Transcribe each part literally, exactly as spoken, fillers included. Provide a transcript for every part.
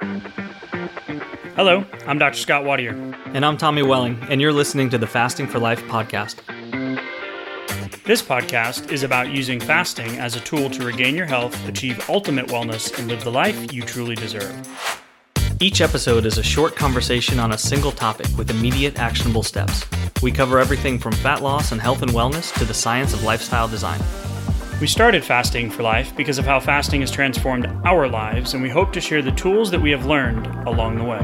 Hello, I'm Doctor Scott Watier. And I'm Tommy Welling, and you're listening to the Fasting for Life podcast. This podcast is about using fasting as a tool to regain your health, achieve ultimate wellness, and live the life you truly deserve. Each episode is a short conversation on a single topic with immediate actionable steps. We cover everything from fat loss and health and wellness to the science of lifestyle design. We started Fasting for Life because of how fasting has transformed our lives, and we hope to share the tools that we have learned along the way.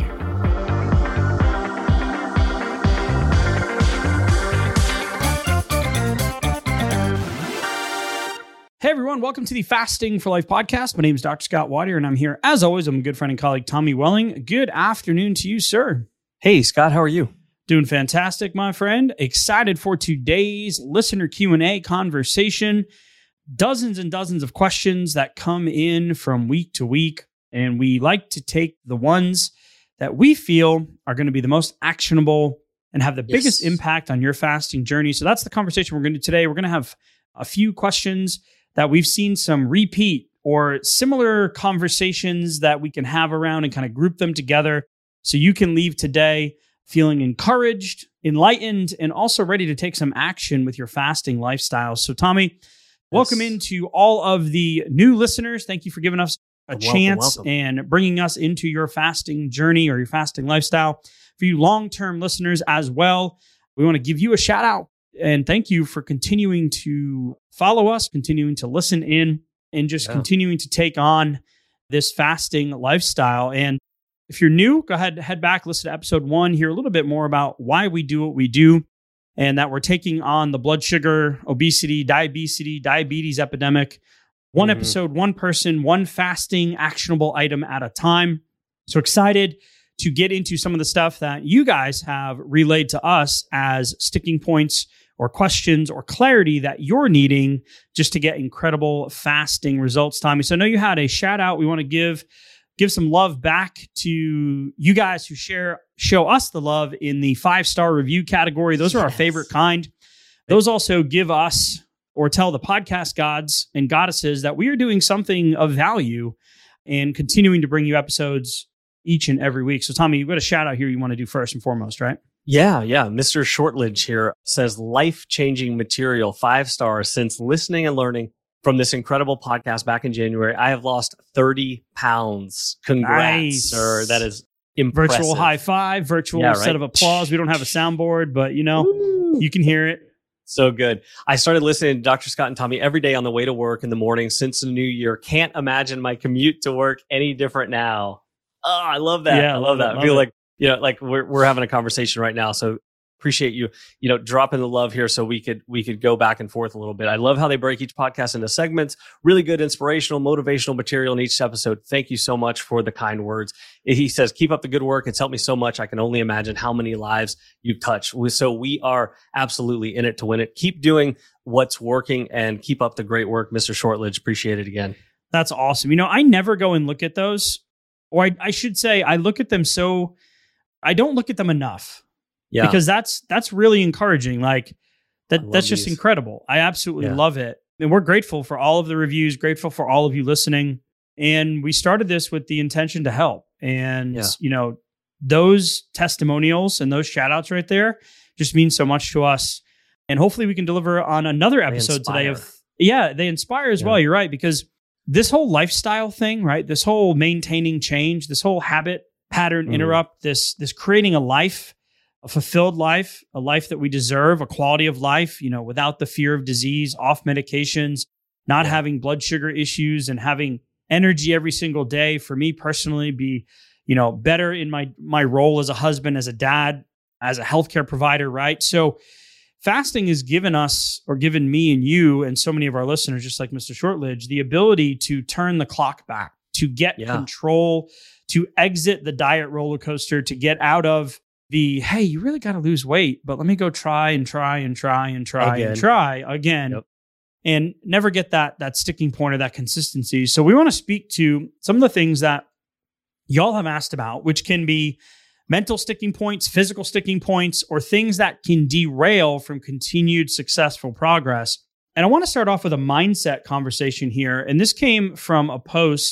Hey everyone, welcome to the Fasting for Life podcast. My name is Doctor Scott Watier, and I'm here, as always, I'm a good friend and colleague, Tommy Welling. Good afternoon to you, sir. Hey, Scott, how are you? Doing fantastic, my friend. Excited for today's listener Q and A conversation. Dozens and dozens of questions that come in from week to week, and we like to take the ones that we feel are going to be the most actionable and have the yes. biggest impact on your fasting journey. So that's the conversation we're going to do today. We're going to have a few questions that we've seen some repeat or similar conversations that we can have around and kind of group them together so you can leave today feeling encouraged, enlightened, and also ready to take some action with your fasting lifestyle. So Tommy, welcome into all of the new listeners. Thank you for giving us a welcome, chance welcome. and bringing us into your fasting journey or your fasting lifestyle. For you long-term listeners as well, we want to give you a shout out and thank you for continuing to follow us, continuing to listen in, and just yeah. continuing to take on this fasting lifestyle. And if you're new, go ahead, head back, listen to episode one, hear a little bit more about why we do what we do, and that we're taking on the blood sugar, obesity, diabetes, diabetes epidemic, one mm-hmm. episode, one person, one fasting actionable item at a time. So excited to get into some of the stuff that you guys have relayed to us as sticking points or questions or clarity that you're needing just to get incredible fasting results, Tommy. So I know you had a shout out. We want to give give some love back to you guys who share show us the love in the five-star review category. Those are yes. our favorite kind. Those also give us or tell the podcast gods and goddesses that we are doing something of value and continuing to bring you episodes each and every week. So Tommy, you've got a shout out here you want to do first and foremost, right? Yeah, yeah. Mister Shortledge here says life-changing material, five stars. Since listening and learning from this incredible podcast back in January, I have lost thirty pounds. Congrats, nice. sir. That is impressive. Virtual high five, virtual yeah, right? set of applause. We don't have a soundboard, but you know, Woo. you can hear it. So good. I started listening to Doctor Scott and Tommy every day on the way to work in the morning since the new year. Can't imagine my commute to work any different now. Oh, I love that. Yeah, I love that. It, I feel love like, you know, like we're we're having a conversation right now. So appreciate you, you know, dropping the love here so we could we could go back and forth a little bit. I love how they break each podcast into segments. Really good inspirational, motivational material in each episode. Thank you so much for the kind words. He says, keep up the good work. It's helped me so much. I can only imagine how many lives you've touched. So we are absolutely in it to win it. Keep doing what's working and keep up the great work, Mister Shortledge. Appreciate it again. That's awesome. You know, I never go and look at those, or I, I should say I look at them so I don't look at them enough. Yeah. Because that's that's really encouraging. Like that that's just these. incredible. I absolutely yeah. love it. And we're grateful for all of the reviews, grateful for all of you listening. And we started this with the intention to help. And yeah. you know, those testimonials and those shout outs right there just mean so much to us. And hopefully we can deliver on another episode today of yeah, they inspire as yeah. well. You're right, because this whole lifestyle thing, right? This whole maintaining change, this whole habit pattern mm. interrupt, this this creating a life, a fulfilled life, a life that we deserve, a quality of life, you know, without the fear of disease, off medications, not yeah. having blood sugar issues, and having energy every single day. For me personally, be, you know, better in my my role as a husband, as a dad, as a healthcare provider, right? So fasting has given us, or given me and you and so many of our listeners, just like Mister Shortledge, the ability to turn the clock back, to get yeah. control, to exit the diet roller coaster, to get out of the, hey, you really got to lose weight, but let me go try and try and try and try again. and try again. Yep. And never get that, that sticking point or that consistency. So we want to speak to some of the things that y'all have asked about, which can be mental sticking points, physical sticking points, or things that can derail from continued successful progress. And I want to start off with a mindset conversation here. And this came from a post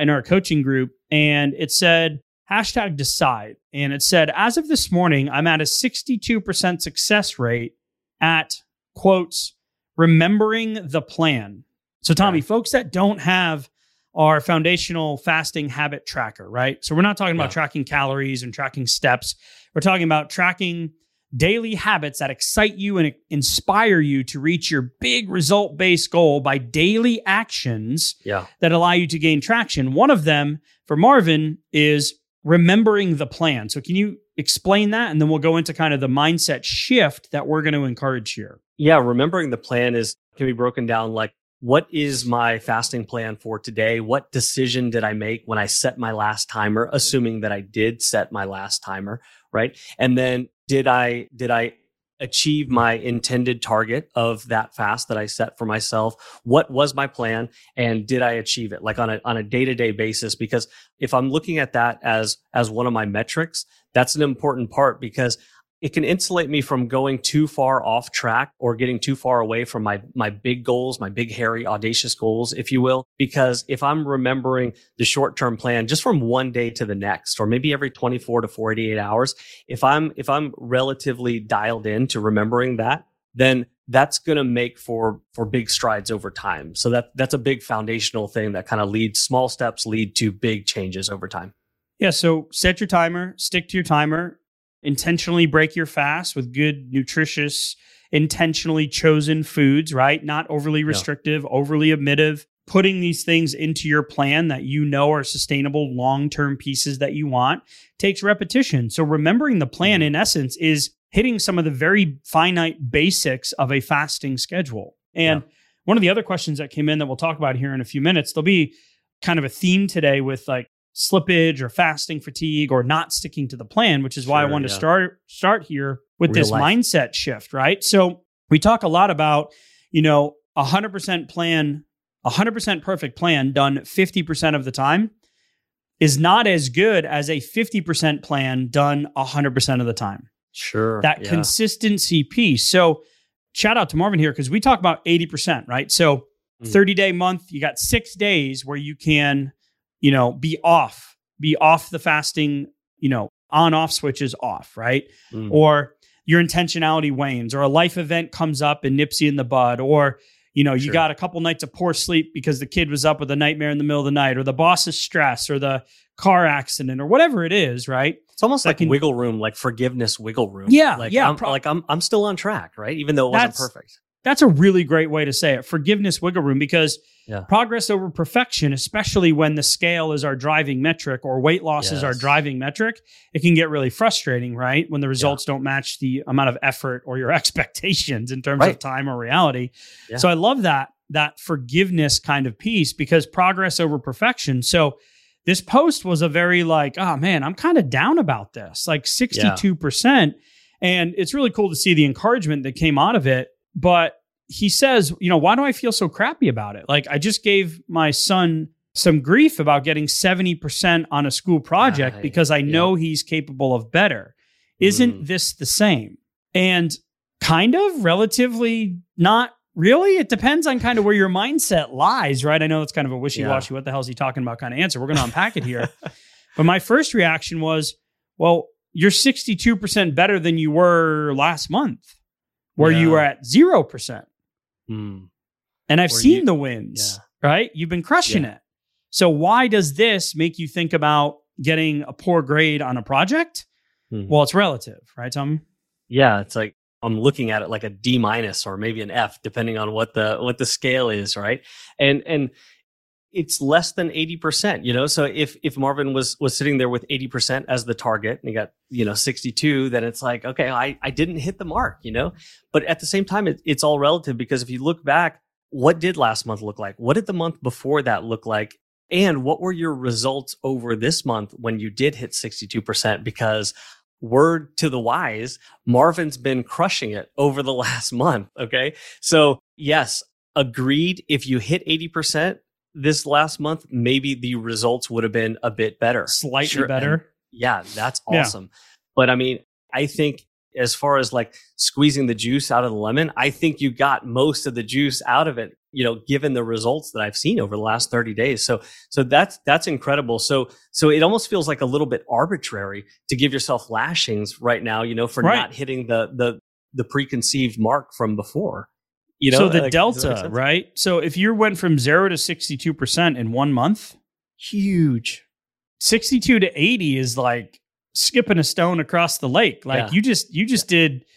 in our coaching group, and it said, hashtag decide. And it said, as of this morning, I'm at a sixty-two percent success rate at, quotes, remembering the plan. So Tommy, yeah. folks that don't have our foundational fasting habit tracker, right? So we're not talking about yeah. tracking calories and tracking steps. We're talking about tracking daily habits that excite you and inspire you to reach your big result-based goal by daily actions yeah. that allow you to gain traction. One of them for Marvin is remembering the plan. So can you explain that? And then we'll go into kind of the mindset shift that we're going to encourage here. Yeah, remembering the plan is can be broken down like, what is my fasting plan for today? What decision did I make when I set my last timer, assuming that I did set my last timer, right? And then did I did I achieve my intended target of that fast that I set for myself? What was my plan and did I achieve it? Like on a on a day-to-day basis, because if I'm looking at that as as one of my metrics, that's an important part because it can insulate me from going too far off track or getting too far away from my, my big goals, my big, hairy, audacious goals, if you will. Because if I'm remembering the short-term plan just from one day to the next, or maybe every twenty-four to forty-eight hours, if I'm, if I'm relatively dialed in to remembering that, then that's going to make for, for big strides over time. So that, that's a big foundational thing that kind of leads, small steps lead to big changes over time. Yeah. So set your timer, stick to your timer. Intentionally break your fast with good, nutritious, intentionally chosen foods, right? Not overly restrictive, yeah. overly omittive. Putting these things into your plan that you know are sustainable, long-term pieces that you want takes repetition. So remembering the plan, mm-hmm. in essence, is hitting some of the very finite basics of a fasting schedule. And yeah. one of the other questions that came in that we'll talk about here in a few minutes, there'll be kind of a theme today with like slippage or fasting fatigue or not sticking to the plan, which is why sure, I wanted yeah. to start start here with Real this life. mindset shift, right? So we talk a lot about, you know, a hundred percent plan, a hundred percent perfect plan done fifty percent of the time is not as good as a fifty percent plan done a hundred percent of the time. Sure. That yeah. consistency piece. So shout out to Marvin here because we talk about eighty percent, right? So thirty day month, you got six days where you can, you know, be off, be off the fasting, you know, on off switch is off, right? Mm. Or your intentionality wanes, or a life event comes up and nips you in the bud, or, you know, sure. you got a couple nights of poor sleep because the kid was up with a nightmare in the middle of the night, or the boss's stress, or the car accident, or whatever it is, right? It's almost like can, wiggle room, like forgiveness wiggle room. Yeah, like yeah. I'm, Pro- like I'm, I'm still on track, right? Even though it wasn't perfect. That's a really great way to say it. Forgiveness wiggle room, because yeah. progress over perfection, especially when the scale is our driving metric or weight loss yes. is our driving metric, it can get really frustrating, right? When the results yeah. don't match the amount of effort or your expectations in terms right. of time or reality. Yeah. So I love that, that forgiveness kind of piece, because progress over perfection. So this post was a very like, oh man, I'm kind of down about this, like sixty-two percent. Yeah. And it's really cool to see the encouragement that came out of it. But he says, you know, why do I feel so crappy about it? Like, I just gave my son some grief about getting seventy percent on a school project right. because I yeah. know he's capable of better. Isn't mm. this the same? And kind of, relatively, not really. It depends on kind of where your mindset lies, right? I know it's kind of a wishy-washy, yeah. what the hell is he talking about kind of answer. We're going to unpack it here. But my first reaction was, well, you're sixty-two percent better than you were last month, where yeah. you were at zero percent. Mm. And I've or seen you, the wins, yeah. right? You've been crushing yeah. it. So why does this make you think about getting a poor grade on a project? Mm. Well, it's relative, right, Tom? Yeah, it's like I'm looking at it like a D minus or maybe an F, depending on what the what the scale is, right? And and it's less than eighty percent, you know? So if if Marvin was was sitting there with eighty percent as the target and he got, you know, sixty-two, then it's like, okay, I, I didn't hit the mark, you know? But at the same time, it, it's all relative, because if you look back, what did last month look like? What did the month before that look like? And what were your results over this month when you did hit sixty-two percent? Because word to the wise, Marvin's been crushing it over the last month, okay? So yes, agreed, if you hit eighty percent, this last month, maybe the results would have been a bit better. Slightly sure. better. And yeah, that's awesome. Yeah. But I mean, I think as far as like squeezing the juice out of the lemon, I think you got most of the juice out of it you know, given the results that I've seen over the last thirty days. So, so that's, that's incredible. So, so it almost feels like a little bit arbitrary to give yourself lashings right now, you know, for right. not hitting the, the, the preconceived mark from before, you know? So the like, delta, right? So if you went from zero to sixty-two percent in one month, huge. sixty-two to eighty is like skipping a stone across the lake. Like Yeah. you just, you just yeah. did,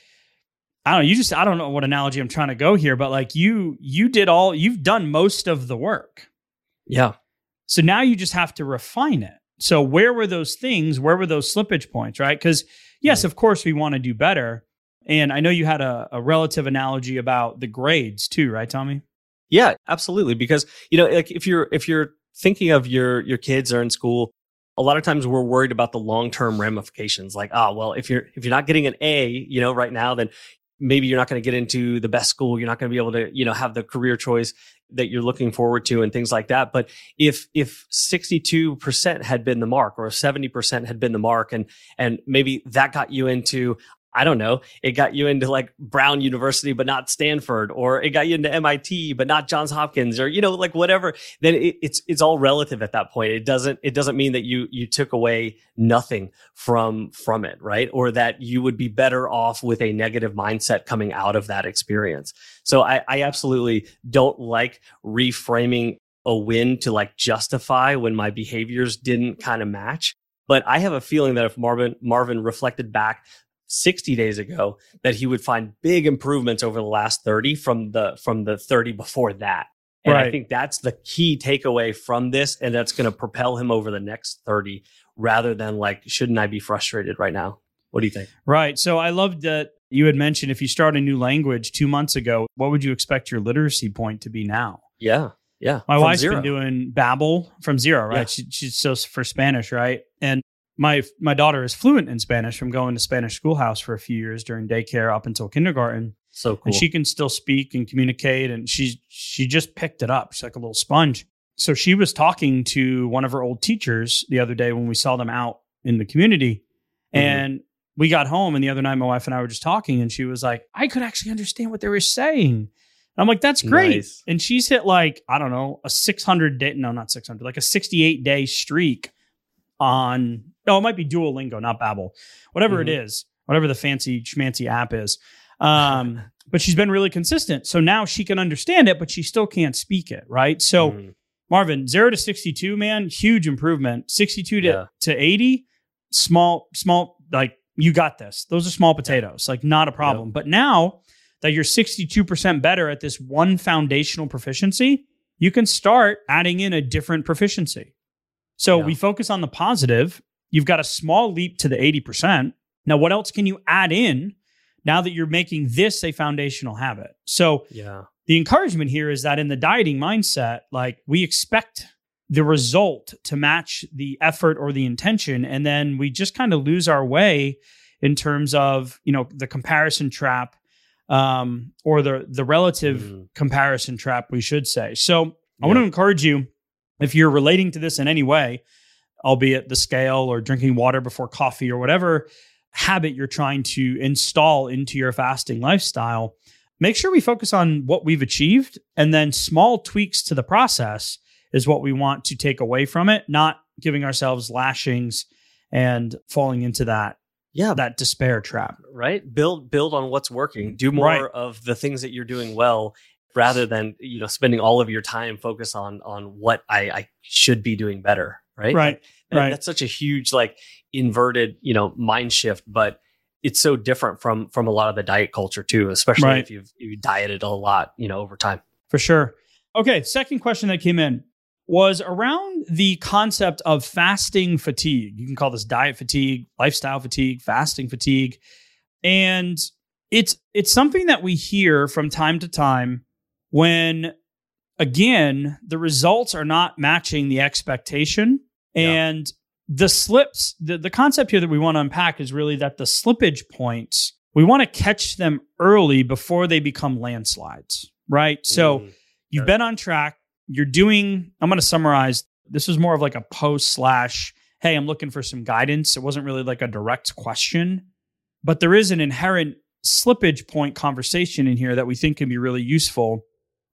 I don't know. You just, I don't know what analogy I'm trying to go here, but like you, you did all, you've done most of the work. Yeah. So now you just have to refine it. So where were those things? Where were those slippage points, right? Because yes, mm-hmm. of course we want to do better. And I know you had a, a relative analogy about the grades too, right, Tommy? Yeah, absolutely. Because, you know, like if you're, if you're thinking of your, your kids are in school, a lot of times we're worried about the long-term ramifications. Like, oh, well, if you're, if you're not getting an A, you know, right now, then maybe you're not going to get into the best school. You're not going to be able to, you know, have the career choice that you're looking forward to and things like that. But if, if sixty-two percent had been the mark or seventy percent had been the mark and, and maybe that got you into, I don't know, it got you into like Brown University, but not Stanford, or it got you into M I T, but not Johns Hopkins, or, you know, like whatever, then it, it's, it's all relative at that point. It doesn't, it doesn't mean that you, you took away nothing from, from it, right? Or that you would be better off with a negative mindset coming out of that experience. So I, I absolutely don't like reframing a win to like justify when my behaviors didn't kind of match. But I have a feeling that if Marvin, Marvin reflected back sixty days ago, that he would find big improvements over the last thirty from the from the thirty before that. And right. I think that's the key takeaway from this, and that's going to propel him over the next thirty rather than like, shouldn't I be frustrated right now? What do you think? Right. So I loved that you had mentioned if you start a new language two months ago, what would you expect your literacy point to be now? Yeah. Yeah. My from wife's zero. been doing Babbel from zero, right? Yeah. She, she's so for Spanish, right? And My my daughter is fluent in Spanish from going to Spanish schoolhouse for a few years during daycare up until kindergarten. So cool. And she can still speak and communicate, and she's she just picked it up. She's like a little sponge. So she was talking to one of her old teachers the other day when we saw them out in the community. Mm-hmm. And we got home, and the other night my wife and I were just talking, and she was like, I could actually understand what they were saying. And I'm like, that's great. Nice. And she's hit like, I don't know, a six hundred day, no, not six hundred, like a sixty-eight day streak on, no, it might be Duolingo, not Babbel, whatever mm-hmm. it is, whatever the fancy schmancy app is. Um, but she's been really consistent. So now she can understand it, but she still can't speak it. Right. So mm-hmm. Marvin, zero to sixty-two, man, huge improvement. sixty-two to, yeah. to eighty, small, small, like you got this. Those are small potatoes, like not a problem. Yep. But now that you're sixty-two percent better at this one foundational proficiency, you can start adding in a different proficiency. So yeah. we focus on the positive. You've got a small leap to the eighty percent. Now, what else can you add in now that you're making this a foundational habit? So yeah. the encouragement here is that in the dieting mindset, like we expect the result to match the effort or the intention. And then we just kind of lose our way in terms of, you know, the comparison trap um, or the, the relative mm. comparison trap, we should say. So I yeah. want to encourage you, if you're relating to this in any way, albeit the scale or drinking water before coffee or whatever habit you're trying to install into your fasting lifestyle, make sure we focus on what we've achieved, and then small tweaks to the process is what we want to take away from it, not giving ourselves lashings and falling into that, yeah, that despair trap. Right? Build build on what's working. Do more right. of the things that you're doing well, rather than, you know, spending all of your time focus on on what I, I should be doing better. Right. Right. And right. That's such a huge, like, inverted, you know, mind shift, but it's so different from from a lot of the diet culture too, especially right. if you've you dieted a lot, you know, over time. For sure. Okay. Second question that came in was around the concept of fasting fatigue. You can call this diet fatigue, lifestyle fatigue, fasting fatigue. And it's it's something that we hear from time to time when, again, the results are not matching the expectation. And yeah. the slips, the, the concept here that we want to unpack is really that the slippage points, we want to catch them early before they become landslides, right? So mm, you've okay. been on track. You're doing, I'm going to summarize. This was more of like a post slash, hey, I'm looking for some guidance. It wasn't really like a direct question, but there is an inherent slippage point conversation in here that we think can be really useful.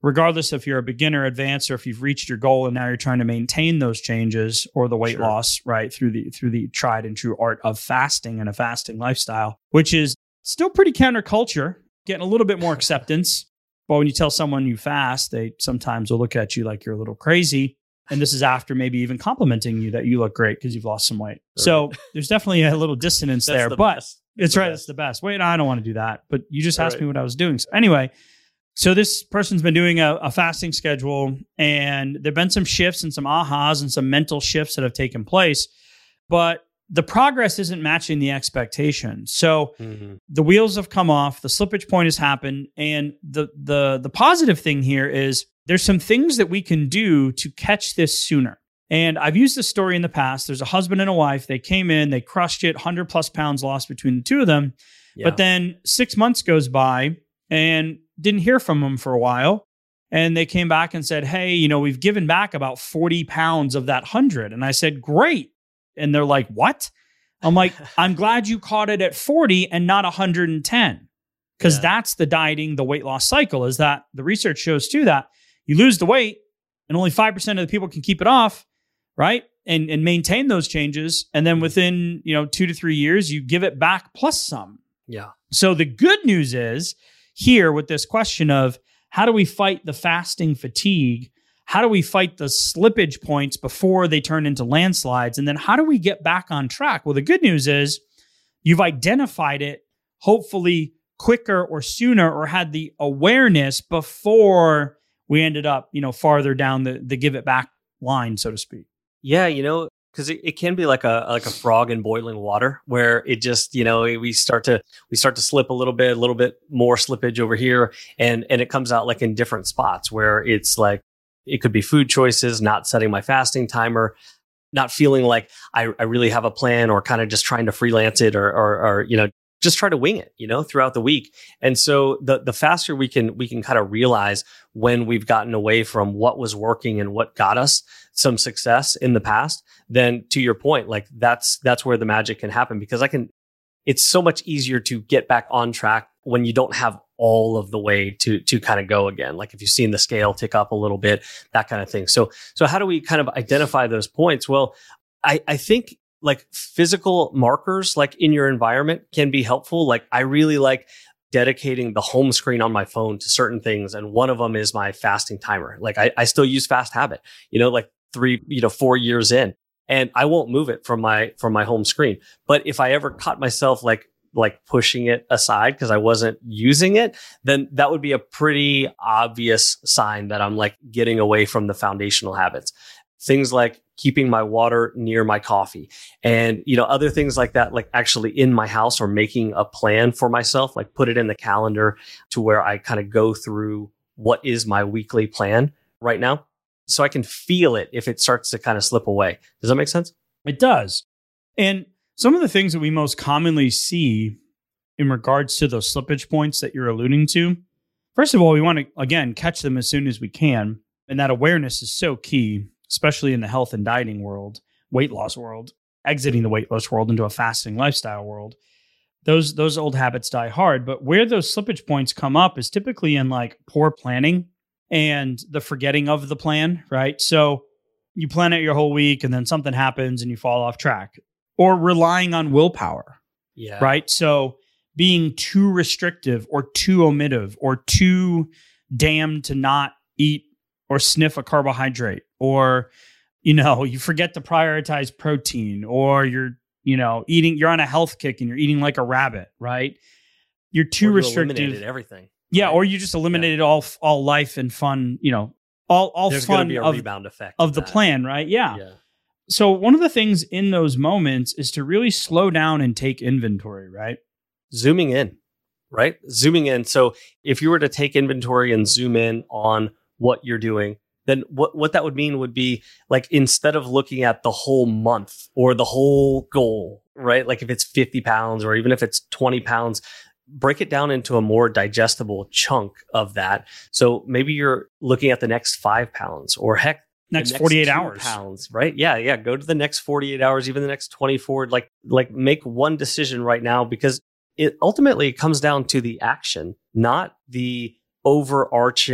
regardless if you're a beginner, advanced, or if you've reached your goal and now you're trying to maintain those changes or the weight Sure. loss, right, through the through the tried and true art of fasting and a fasting lifestyle, which is still pretty counterculture, getting a little bit more acceptance. But when you tell someone you fast, they sometimes will look at you like you're a little crazy. And this is after maybe even complimenting you that you look great because you've lost some weight. Right. So there's definitely a little dissonance That's there, the but best. it's the right. best. That's the best. Wait, I don't want to do that. But you just All asked right. me what I was doing. So anyway, so this person's been doing a, a fasting schedule, and there've been some shifts and some ahas and some mental shifts that have taken place, but the progress isn't matching the expectation. So Mhm. the wheels have come off, the slippage point has happened, and the the the positive thing here is there's some things that we can do to catch this sooner. And I've used this story in the past. There's a husband and a wife. They came in, they crushed it, one hundred plus pounds lost between the two of them. Yeah. But then six months goes by and didn't hear from them for a while. And they came back and said, hey, you know, we've given back about forty pounds of that one hundred. And I said, great. And they're like, what? I'm like, I'm glad you caught it at forty and not one hundred ten. Because Yeah. that's the dieting, the weight loss cycle, is that the research shows too that you lose the weight and only five percent of the people can keep it off, right? And, and maintain those changes. And then within, you know, two to three years, you give it back plus some. Yeah. So the good news is here with this question of how do we fight the fasting fatigue? How do we fight the slippage points before they turn into landslides? And then how do we get back on track? Well, the good news is you've identified it hopefully quicker or sooner, or had the awareness before we ended up, you know, farther down the, the give it back line, so to speak. Yeah, you know, because it, it can be like a like a frog in boiling water, where it just, you know, we start to we start to slip a little bit, a little bit more slippage over here, and and it comes out like in different spots where it's like it could be food choices, not setting my fasting timer, not feeling like I, I really have a plan, or kind of just trying to freelance it, or, or or you know just try to wing it, you know, throughout the week. And so the the faster we can we can kind of realize when we've gotten away from what was working and what got us some success in the past, then to your point, like that's that's where the magic can happen, because I can it's so much easier to get back on track when you don't have all of the way to to kind of go again. Like if you've seen the scale tick up a little bit, that kind of thing. So so how do we kind of identify those points? Well, I I think like physical markers like in your environment can be helpful. Like I really like dedicating the home screen on my phone to certain things. And one of them is my fasting timer. Like I, I still use Fast Habit, you know, like three, you know, four years in, and I won't move it from my, from my home screen. But if I ever caught myself like, like pushing it aside because I wasn't using it, then that would be a pretty obvious sign that I'm like getting away from the foundational habits. Things like keeping my water near my coffee, and, you know, other things like that, like actually in my house, or making a plan for myself, like put it in the calendar to where I kind of go through what is my weekly plan right now, so I can feel it if it starts to kind of slip away. Does that make sense? It does. And some of the things that we most commonly see in regards to those slippage points that you're alluding to, first of all, we want to, again, catch them as soon as we can. And that awareness is so key, especially in the health and dieting world, weight loss world, exiting the weight loss world into a fasting lifestyle world. Those, those old habits die hard. But where those slippage points come up is typically in like poor planning and the forgetting of the plan, right? So you plan out your whole week and then something happens and you fall off track, or relying on willpower, Yeah. right? So being too restrictive or too omissive or too damned to not eat or sniff a carbohydrate, or, you know, you forget to prioritize protein, or you're, you know, eating, you're on a health kick and you're eating like a rabbit, right? You're too Or you restrictive. eliminated everything. Yeah, right? or you just eliminated yeah. all all life and fun, you know, all all There's fun going to be a of, rebound effect of of the that. plan, right? Yeah. Yeah. So one of the things in those moments is to really slow down and take inventory, right? Zooming in, right? Zooming in. So if you were to take inventory and zoom in on what you're doing, then what, what that would mean would be like, instead of looking at the whole month or the whole goal, right? Like if it's fifty pounds or even if it's twenty pounds, break it down into a more digestible chunk of that. So maybe you're looking at the next five pounds or heck, next, next forty-eight two hours pounds, right? Yeah. Yeah. Go to the next forty-eight hours, even the next twenty-four, like, like make one decision right now, because it ultimately comes down to the action, not the overarching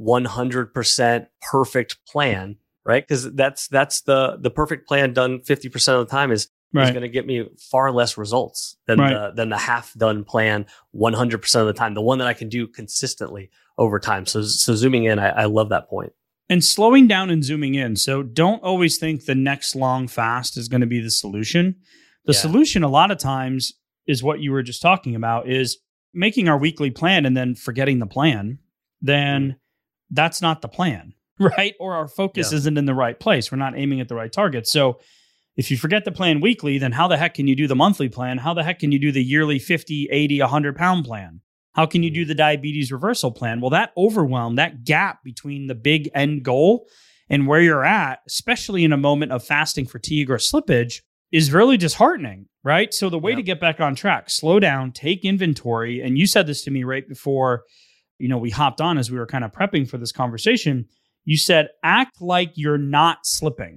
one hundred percent perfect plan, right? Because that's that's the the perfect plan done fifty percent of the time is, right. is going to get me far less results than right. the than the half done plan one hundred percent of the time, the one that I can do consistently over time. So so zooming in, I, I love that point. And slowing down and zooming in. So don't always think the next long fast is going to be the solution. The yeah. solution a lot of times is what you were just talking about, is making our weekly plan and then forgetting the plan. Then mm. that's not the plan, right? Or our focus yeah. isn't in the right place. We're not aiming at the right target. So if you forget the plan weekly, then how the heck can you do the monthly plan? How the heck can you do the yearly fifty, eighty, one hundred pound plan? How can you do the diabetes reversal plan? Well, that overwhelm, that gap between the big end goal and where you're at, especially in a moment of fasting fatigue or slippage, is really disheartening, right? So the way yeah. to get back on track, slow down, take inventory. And you said this to me right before, you know, we hopped on as we were kind of prepping for this conversation. You said, act like you're not slipping.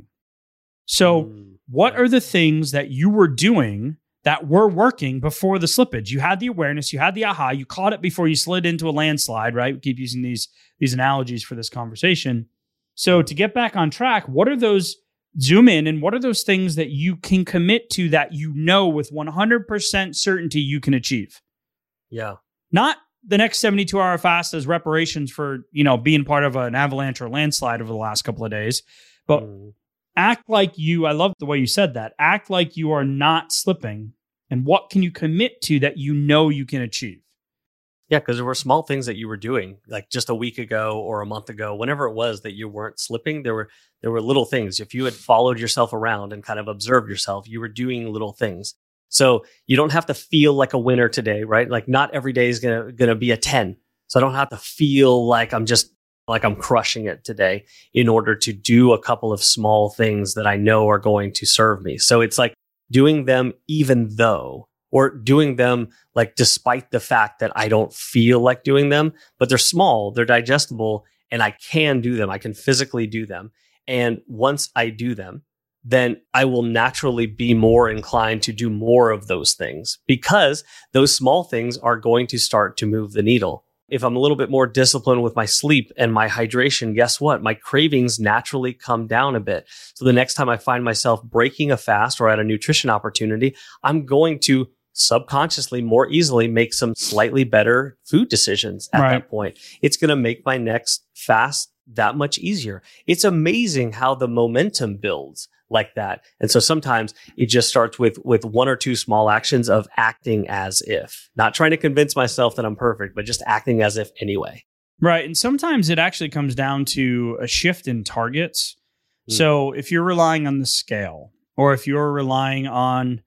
So mm, what yeah. are the things that you were doing that were working before the slippage? You had the awareness, you had the aha, you caught it before you slid into a landslide, right? We keep using these, these analogies for this conversation. So to get back on track, what are those, zoom in, and what are those things that you can commit to that you know with one hundred percent certainty you can achieve? Yeah. Not the next seventy-two hour fast as reparations for, you know, being part of an avalanche or landslide over the last couple of days, but mm. act like you, I love the way you said that, act like you are not slipping. And what can you commit to that you know you can achieve? Yeah, because there were small things that you were doing, like just a week ago or a month ago, whenever it was that you weren't slipping, there were there were little things. If you had followed yourself around and kind of observed yourself, you were doing little things. So you don't have to feel like a winner today, right? Like not every day is gonna gonna be a ten. So I don't have to feel like I'm just like I'm crushing it today in order to do a couple of small things that I know are going to serve me. So it's like doing them even though, or doing them like despite the fact that I don't feel like doing them, but they're small, they're digestible, and I can do them. I can physically do them. And once I do them, then I will naturally be more inclined to do more of those things because those small things are going to start to move the needle. If I'm a little bit more disciplined with my sleep and my hydration, guess what? My cravings naturally come down a bit. So the next time I find myself breaking a fast or at a nutrition opportunity, I'm going to subconsciously more easily make some slightly better food decisions at right. that point. It's going to make my next fast that much easier. It's amazing how the momentum builds like that. And so sometimes it just starts with with one or two small actions of acting as if, not trying to convince myself that I'm perfect, but just acting as if anyway. Right. And sometimes it actually comes down to a shift in targets. Mm. So if you're relying on the scale, or if you're relying on,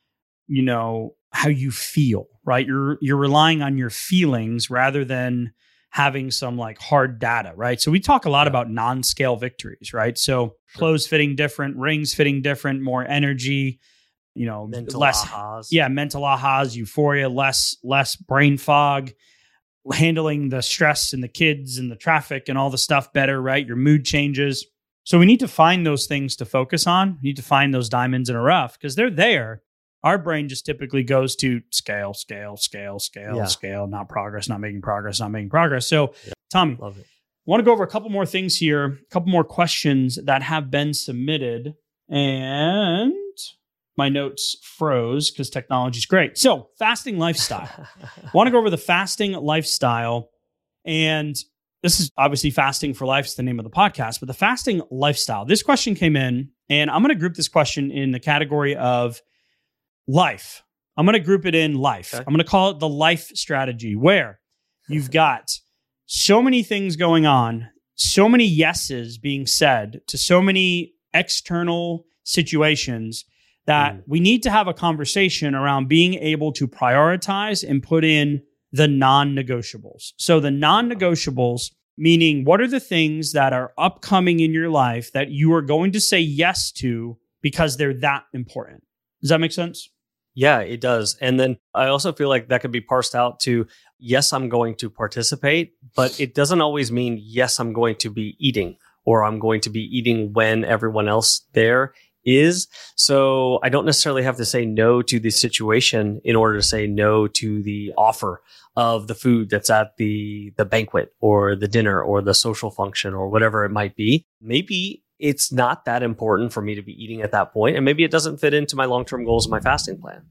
you know, how you feel, right? You're you're relying on your feelings rather than having some like hard data, right? So we talk a lot yeah. about non-scale victories, right? So sure. clothes fitting different, rings fitting different, more energy, you know, mental less, ahas. yeah, mental ahas, euphoria, less, less brain fog, handling the stress and the kids and the traffic and all the stuff better, right? Your mood changes. So we need to find those things to focus on. We need to find those diamonds in a rough because they're there. Our brain just typically goes to scale, scale, scale, scale, yeah. scale, not progress, not making progress, not making progress. So, yeah. Tommy, Love it. I want to go over a couple more things here, a couple more questions that have been submitted. And my notes froze because technology is great. So, fasting lifestyle. I want to go over the fasting lifestyle. And this is obviously Fasting for Life is the name of the podcast, but the fasting lifestyle. This question came in, and I'm going to group this question in the category of life. I'm going to group it in life. Okay. I'm going to call it the life strategy, where you've got so many things going on, so many yeses being said to so many external situations that mm. we need to have a conversation around being able to prioritize and put in the non-negotiables. So the non-negotiables, meaning what are the things that are upcoming in your life that you are going to say yes to because they're that important. Does that make sense? Yeah, it does. And then I also feel like that could be parsed out to, yes, I'm going to participate, but it doesn't always mean, yes, I'm going to be eating, or I'm going to be eating when everyone else there is. So I don't necessarily have to say no to the situation in order to say no to the offer of the food that's at the the banquet or the dinner or the social function or whatever it might be. Maybe it's not that important for me to be eating at that point, and maybe it doesn't fit into my long-term goals of my fasting plan.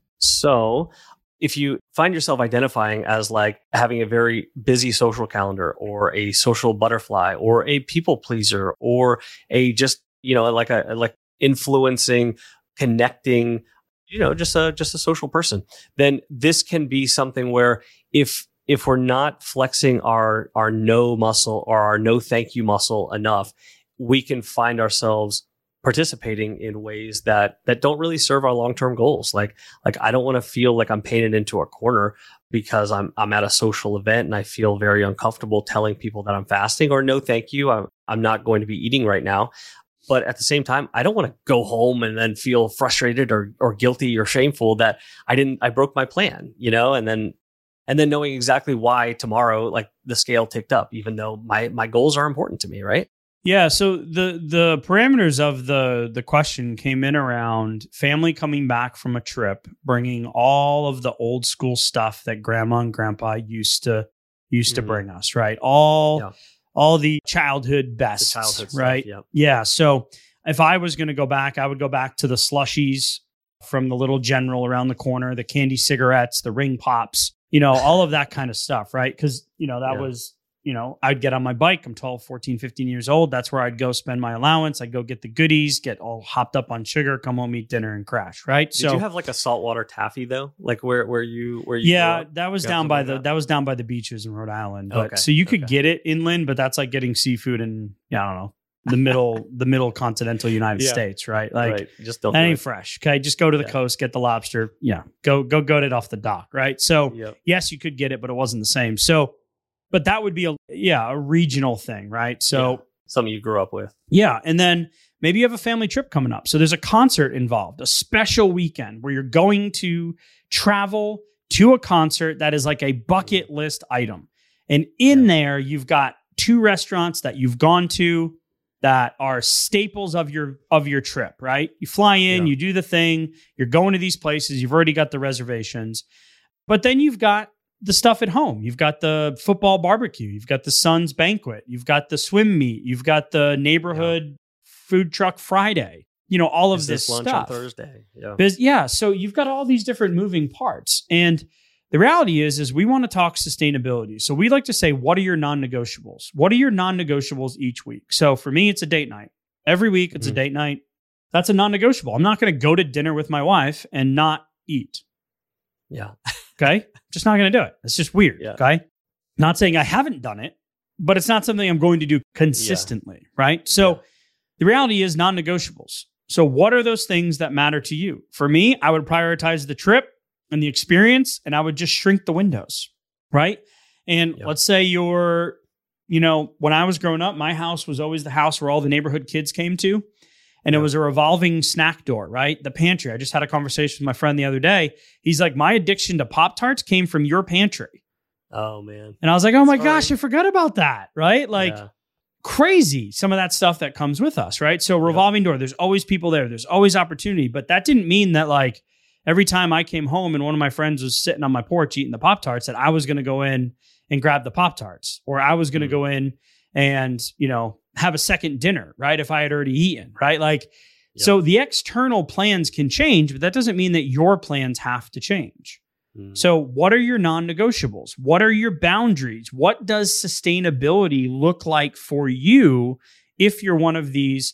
So if you find yourself identifying as like having a very busy social calendar or a social butterfly or a people pleaser or a just, you know, like a like influencing, connecting, you know, just a just a social person, then this can be something where if if we're not flexing our our no muscle or our no thank you muscle enough, we can find ourselves participating in ways that that don't really serve our long-term goals. Like like I don't want to feel like I'm painted into a corner because I'm I'm at a social event and I feel very uncomfortable telling people that I'm fasting, or no thank you, I'm I'm not going to be eating right now. But at the same time, I don't want to go home and then feel frustrated or or guilty or shameful that I didn't I broke my plan, you know, and then and then knowing exactly why tomorrow like the scale ticked up, even though my my goals are important to me, right? Yeah, so the the parameters of the the question came in around family coming back from a trip, bringing all of the old school stuff that grandma and grandpa used to used mm-hmm. to bring us, right? All yeah. all the childhood bests, the childhood right? Stuff, yeah. yeah. So if I was going to go back, I would go back to the slushies from the Little General around the corner, the candy cigarettes, the ring pops, you know, all of that kind of stuff, right? Because you know that yeah. was. You know, I'd get on my bike. I'm twelve, fourteen, fifteen years old. That's where I'd go spend my allowance. I'd go get the goodies, get all hopped up on sugar, come home, eat dinner, and crash. Right. Did so, you have like a saltwater taffy though? Like where where you where you? Yeah, that was down by the that? that was down by the beaches in Rhode Island. But okay. so you could okay. get it inland, but that's like getting seafood in yeah, I don't know the middle the middle continental United yeah. States, right? Like right. just don't that do ain't it. fresh. Okay, just go to the yeah. coast, get the lobster. Yeah, go go get it off the dock. Right. So yep. yes, you could get it, but it wasn't the same. So. But that would be a yeah, a regional thing, right? So yeah. something you grew up with. Yeah. And then maybe you have a family trip coming up. So there's a concert involved, a special weekend where you're going to travel to a concert that is like a bucket list item. And in yeah. there, you've got two restaurants that you've gone to that are staples of your of your trip, right? You fly in, yeah. you do the thing, you're going to these places, you've already got the reservations. But then you've got the stuff at home. You've got the football barbecue. You've got the Suns banquet. You've got the swim meet. You've got the neighborhood yeah. food truck Friday. You know, all of Business this lunch stuff. on Thursday. Yeah. Biz- yeah. So you've got all these different moving parts. And the reality is, is we want to talk sustainability. So we like to say, what are your non-negotiables? What are your non-negotiables each week? So for me, it's a date night. Every week, it's mm-hmm. a date night. That's a non-negotiable. I'm not going to go to dinner with my wife and not eat. Yeah. Okay. Just not going to do it. It's just weird. Yeah. Okay. Not saying I haven't done it, but it's not something I'm going to do consistently. Yeah. Right. So yeah. the reality is non-negotiables. So what are those things that matter to you? For me, I would prioritize the trip and the experience, and I would just shrink the windows. Right. And yeah. let's say you're, you know, when I was growing up, my house was always the house where all the neighborhood kids came to. And it was a revolving snack door, right? The pantry. I just had a conversation with my friend the other day. He's like, my addiction to Pop-Tarts came from your pantry. Oh, man. And I was like, oh my Sorry. gosh, I forgot about that, right? Like yeah. crazy, some of that stuff that comes with us, right? So revolving yep. door, there's always people there. There's always opportunity. But that didn't mean that like every time I came home and one of my friends was sitting on my porch eating the Pop-Tarts, that I was going to go in and grab the Pop-Tarts, or I was going to mm-hmm. go in and, you know, have a second dinner, right? If I had already eaten, right? Like, yep. so the external plans can change, but that doesn't mean that your plans have to change. Mm. So what are your non-negotiables? What are your boundaries? What does sustainability look like for you if you're one of these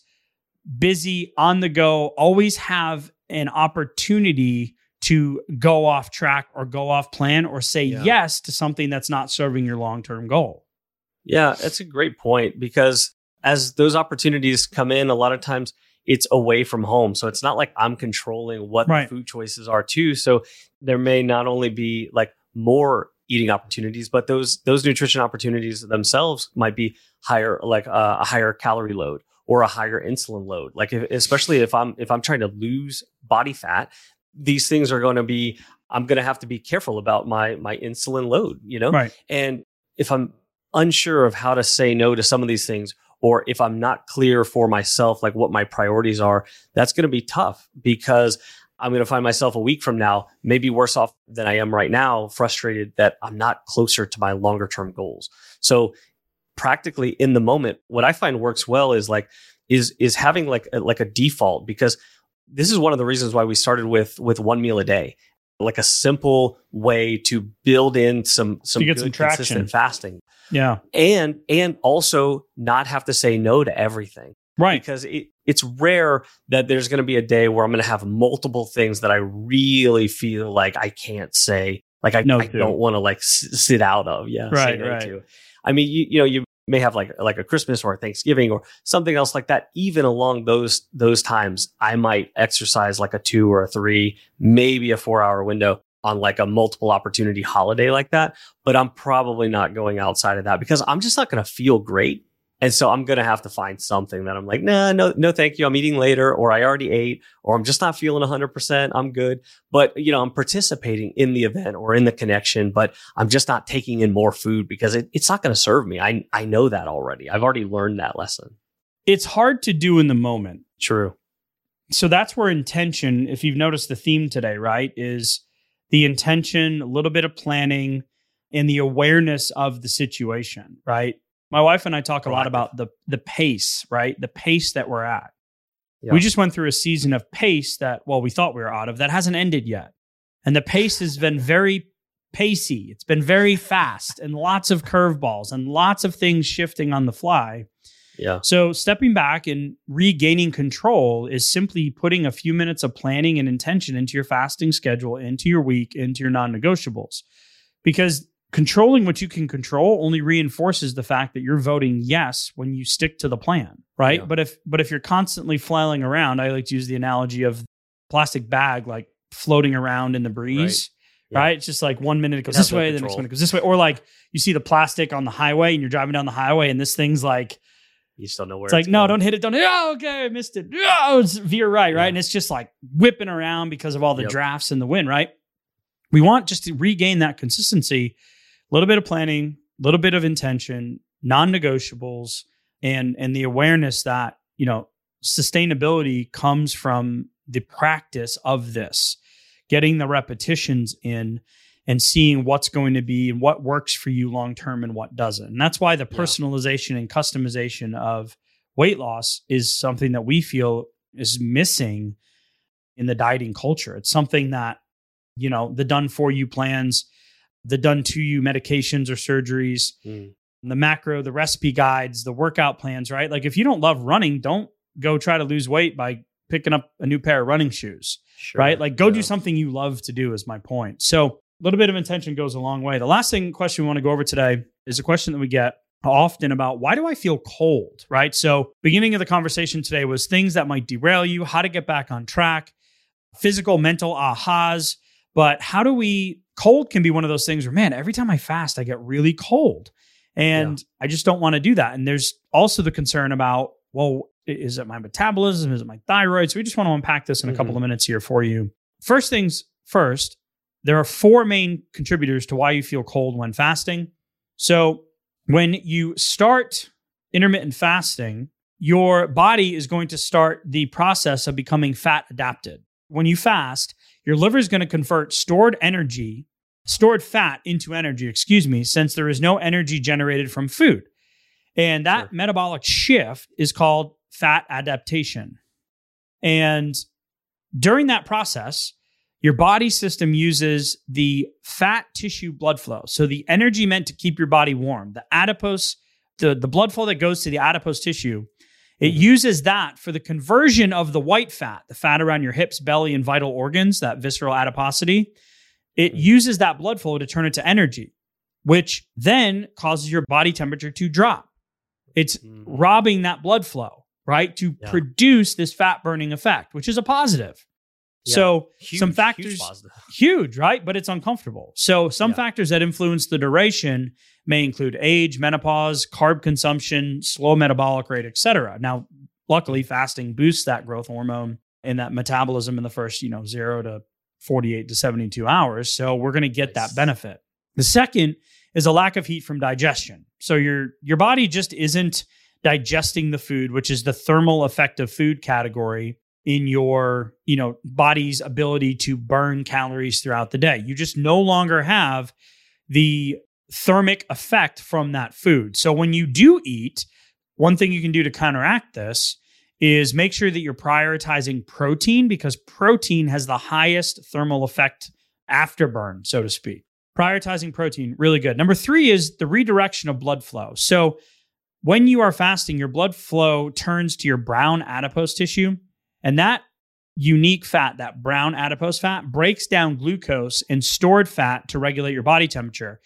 busy, on the go, always have an opportunity to go off track or go off plan or say yeah. yes to something that's not serving your long-term goal? Yeah, that's a great point, because as those opportunities come in, a lot of times it's away from home. So it's not like I'm controlling what right. the food choices are too. So there may not only be like more eating opportunities, but those those nutrition opportunities themselves might be higher, like uh, a higher calorie load or a higher insulin load. Like if, especially if I'm if I'm trying to lose body fat, these things are going to be, I'm going to have to be careful about my my insulin load, you know? Right. And if I'm unsure of how to say no to some of these things, or if I'm not clear for myself, like what my priorities are, that's going to be tough because I'm going to find myself a week from now, maybe worse off than I am right now, frustrated that I'm not closer to my longer term goals. So practically in the moment, what I find works well is like, is, is having like a, like a default, because this is one of the reasons why we started with, with one meal a day, like a simple way to build in some, some to get good, some traction. consistent fasting. Yeah. And, and also not have to say no to everything. Right. Because it, it's rare that there's going to be a day where I'm going to have multiple things that I really feel like I can't say, like I, No I to. don't want to like s- sit out of. Yeah. say Right, no right. to. I mean, you, you know, you may have like, like a Christmas or a Thanksgiving or something else like that. Even along those, those times, I might exercise like a two or a three, maybe a four hour window on like a multiple opportunity holiday like that. But I'm probably not going outside of that because I'm just not going to feel great. And so I'm going to have to find something that I'm like, nah, no, no, thank you. I'm eating later, or I already ate, or I'm just not feeling one hundred percent. I'm good. But, you know, I'm participating in the event or in the connection, but I'm just not taking in more food because it, it's not going to serve me. I, I know that already. I've already learned that lesson. It's hard to do in the moment. True. So that's where intention, if you've noticed the theme today, right, is the intention, a little bit of planning, and the awareness of the situation, right? My wife and I talk a lot about the the pace, right? The pace that we're at. Yeah. We just went through a season of pace that, well, we thought we were out of, that hasn't ended yet. And the pace has been very pacey. It's been very fast and lots of curveballs and lots of things shifting on the fly. Yeah. So stepping back and regaining control is simply putting a few minutes of planning and intention into your fasting schedule, into your week, into your non-negotiables. Because controlling what you can control only reinforces the fact that you're voting yes when you stick to the plan, right? Yeah. But if but if you're constantly flailing around, I like to use the analogy of plastic bag like floating around in the breeze, right? right? Yeah. It's just like one minute it goes It has this no way, the next control. minute it goes this way. Or like you see the plastic on the highway and you're driving down the highway and this thing's like, You still know where it's like, no, going. don't hit it. Don't hit it. Oh, okay, I missed it. Oh, it's veer right, right? Yeah. And it's just like whipping around because of all the Yep. drafts and the wind, right? We want just to regain that consistency, a little bit of planning, a little bit of intention, non-negotiables, and and the awareness that, you know, sustainability comes from the practice of this, getting the repetitions in and seeing what's going to be and what works for you long-term and what doesn't. And that's why the Yeah. personalization and customization of weight loss is something that we feel is missing in the dieting culture. It's something that, you know, the done for you plans, the done to you medications or surgeries, Mm. the macro, the recipe guides, the workout plans, right? Like if you don't love running, don't go try to lose weight by picking up a new pair of running shoes, Sure. right? Like go Yeah. do something you love to do is my point. So a little bit of intention goes a long way. The last thing question we want to go over today is a question that we get often about why do I feel cold, right? So beginning of the conversation today was things that might derail you, how to get back on track, physical, mental ahas. But how do we, cold can be one of those things where, man, every time I fast, I get really cold. And yeah. I just don't want to do that. And there's also the concern about, well, is it my metabolism? Is it my thyroid? So we just want to unpack this in mm-hmm. a couple of minutes here for you. First things first, there are four main contributors to why you feel cold when fasting. So when you start intermittent fasting, your body is going to start the process of becoming fat adapted. When you fast, your liver is going to convert stored energy, stored fat into energy, excuse me, since there is no energy generated from food. And that sure. metabolic shift is called fat adaptation. And during that process, your body system uses the fat tissue blood flow. So the energy meant to keep your body warm, the adipose, the, the blood flow that goes to the adipose tissue, it mm-hmm. uses that for the conversion of the white fat, the fat around your hips, belly, and vital organs, that visceral adiposity. It mm-hmm. uses that blood flow to turn it to energy, which then causes your body temperature to drop. It's mm-hmm. robbing that blood flow, right? To yeah. produce this fat burning effect, which is a positive. Yeah. So huge, some factors, huge, huge, right? But it's uncomfortable. So some yeah. factors that influence the duration may include age, menopause, carb consumption, slow metabolic rate, et cetera. Now, luckily, fasting boosts that growth hormone and that metabolism in the first, you know, zero to forty-eight to seventy-two hours. So we're going to get nice. that benefit. The second is a lack of heat from digestion. So your your body just isn't digesting the food, which is the thermal effect of food category in your, you know, body's ability to burn calories throughout the day. You just no longer have the thermic effect from that food. So when you do eat, one thing you can do to counteract this is make sure that you're prioritizing protein, because protein has the highest thermal effect after burn, so to speak. Prioritizing protein, really good. Number three is the redirection of blood flow. So when you are fasting, your blood flow turns to your brown adipose tissue, and that unique fat, that brown adipose fat, breaks down glucose and stored fat to regulate your body temperature.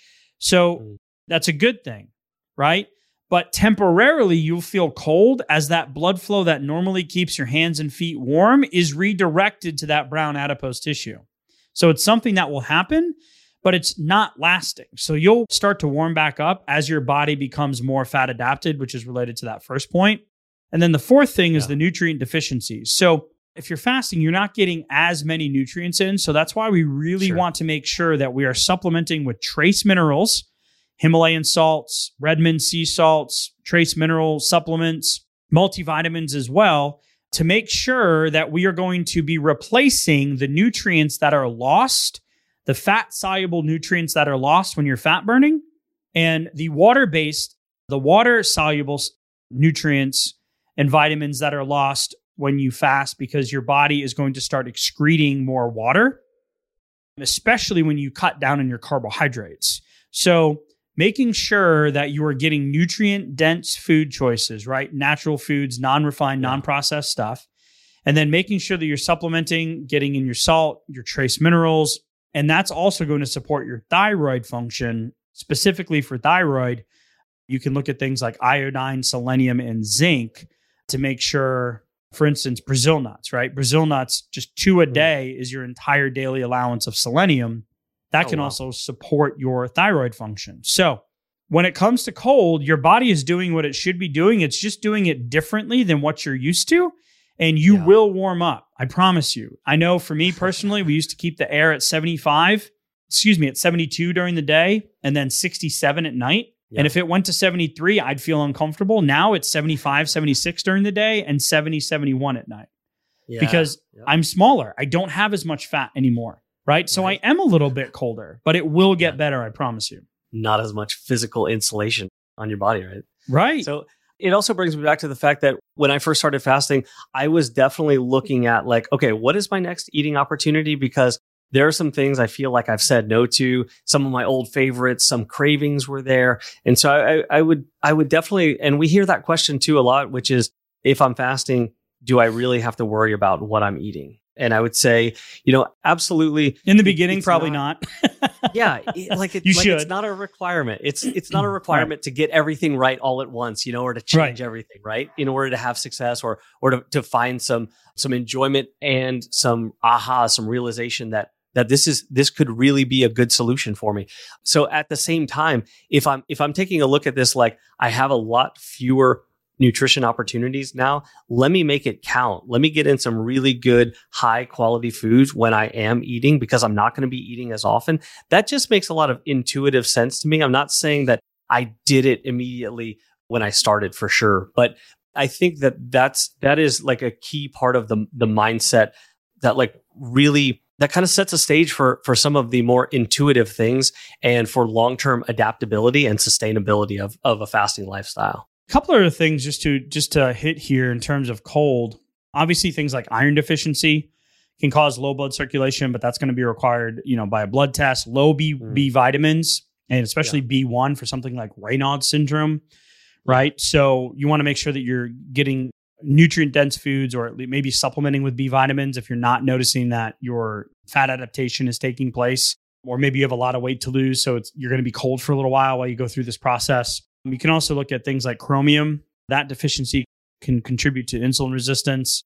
So that's a good thing, right? But temporarily, you'll feel cold as that blood flow that normally keeps your hands and feet warm is redirected to that brown adipose tissue. So it's something that will happen, but it's not lasting. So you'll start to warm back up as your body becomes more fat adapted, which is related to that first point. And then the fourth thing is yeah. the nutrient deficiencies. So if you're fasting, you're not getting as many nutrients in. So that's why we really sure. want to make sure that we are supplementing with trace minerals, Himalayan salts, Redmond sea salts, trace mineral supplements, multivitamins as well, to make sure that we are going to be replacing the nutrients that are lost, the fat-soluble nutrients that are lost when you're fat burning, and the water-based, the water-soluble nutrients and vitamins that are lost when you fast, because your body is going to start excreting more water, especially when you cut down on your carbohydrates. So making sure that you are getting nutrient-dense food choices, right? Natural foods, non-refined, yeah. non-processed stuff. And then making sure that you're supplementing, getting in your salt, your trace minerals. And that's also going to support your thyroid function. Specifically for thyroid, you can look at things like iodine, selenium, and zinc to make sure, for instance, Brazil nuts, right? Brazil nuts, just two a day is your entire daily allowance of selenium. That oh, can wow. also support your thyroid function. So when it comes to cold, your body is doing what it should be doing. It's just doing it differently than what you're used to. And you yeah. will warm up. I promise you. I know for me personally, we used to keep the air at seventy-five, excuse me, at seventy-two during the day and then sixty-seven at night. Yeah. And if it went to seventy-three, I'd feel uncomfortable. Now it's seventy-five, seventy-six during the day and seventy, seventy-one at night. Yeah. Because yeah. I'm smaller. I don't have as much fat anymore, right? So right. I am a little bit colder, but it will get better, I promise you. Not as much physical insulation on your body, right? Right. So it also brings me back to the fact that when I first started fasting, I was definitely looking at like, okay, what is my next eating opportunity? Because there are some things I feel like I've said no to, some of my old favorites, some cravings were there. And so I, I would, I would definitely, and we hear that question too a lot, which is, if I'm fasting, do I really have to worry about what I'm eating? And I would say, you know, absolutely. In the beginning, probably not. not. yeah. It, like, it, you like should. It's not a requirement. It's it's not a requirement right. to get everything right all at once, you know, or to change right. everything, right? In order to have success or or to, to find some some enjoyment and some aha, some realization that that this is this could really be a good solution for me. So at the same time, if I'm if I'm taking a look at this, like I have a lot fewer nutrition opportunities now, let me make it count. Let me get in some really good, high quality foods when I am eating, because I'm not going to be eating as often. That just makes a lot of intuitive sense to me. I'm not saying that I did it immediately when I started for sure, but I think that that's, that is like a key part of the, the mindset that like really, that kind of sets a stage for, for some of the more intuitive things and for long-term adaptability and sustainability of, of a fasting lifestyle. A couple of other things just to just to hit here in terms of cold. Obviously, things like iron deficiency can cause low blood circulation, but that's going to be required, you know, by a blood test. Low B, mm. B vitamins, and especially yeah. B one for something like Raynaud's syndrome, right? So you want to make sure that you're getting nutrient-dense foods, or maybe supplementing with B vitamins if you're not noticing that your fat adaptation is taking place, or maybe you have a lot of weight to lose, so it's, you're going to be cold for a little while while you go through this process. You can also look at things like chromium. That deficiency can contribute to insulin resistance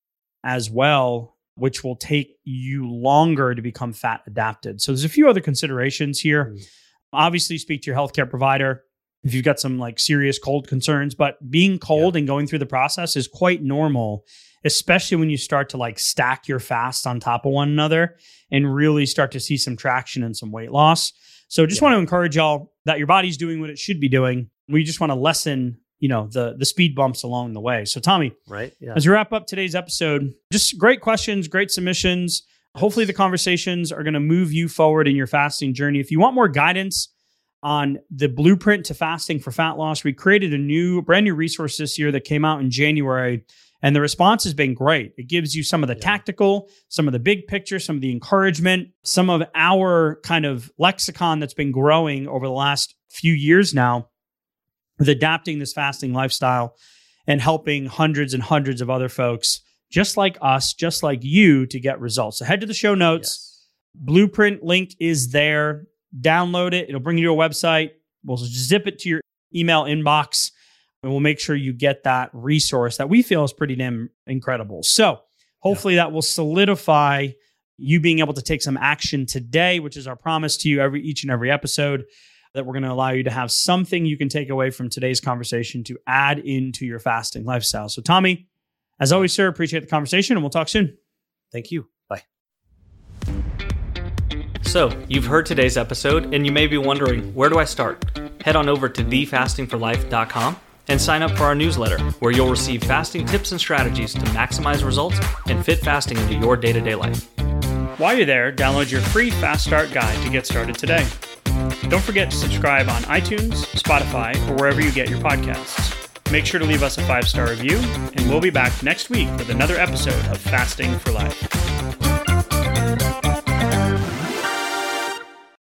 as well, which will take you longer to become fat adapted. So there's a few other considerations here. Mm. Obviously, speak to your healthcare provider if you've got some like serious cold concerns, but being cold yeah. and going through the process is quite normal, especially when you start to like stack your fasts on top of one another and really start to see some traction and some weight loss. So just yeah. want to encourage y'all that your body's doing what it should be doing. We just want to lessen, you know, the the speed bumps along the way. So Tommy, right? Yeah. As we wrap up today's episode, just great questions, great submissions. Hopefully the conversations are going to move you forward in your fasting journey. If you want more guidance on the blueprint to fasting for fat loss, we created a new, brand new resource this year that came out in January, and the response has been great. It gives you some of the yeah. tactical, some of the big picture, some of the encouragement, some of our kind of lexicon that's been growing over the last few years now with adapting this fasting lifestyle and helping hundreds and hundreds of other folks just like us, just like you, to get results. So head to the show notes. Yes. Blueprint link is there. Download it. It'll bring you to a website. We'll zip it to your email inbox, and we'll make sure you get that resource that we feel is pretty damn incredible. So hopefully yeah. that will solidify you being able to take some action today, which is our promise to you every each and every episode, that we're going to allow you to have something you can take away from today's conversation to add into your fasting lifestyle. So Tommy, as always, sir, appreciate the conversation, and we'll talk soon. Thank you. Bye. So, you've heard today's episode, and you may be wondering, where do I start? Head on over to the fasting for life dot com and sign up for our newsletter, where you'll receive fasting tips and strategies to maximize results and fit fasting into your day-to-day life. While you're there, download your free Fast Start guide to get started today. Don't forget to subscribe on iTunes, Spotify, or wherever you get your podcasts. Make sure to leave us a five-star review, and we'll be back next week with another episode of Fasting for Life.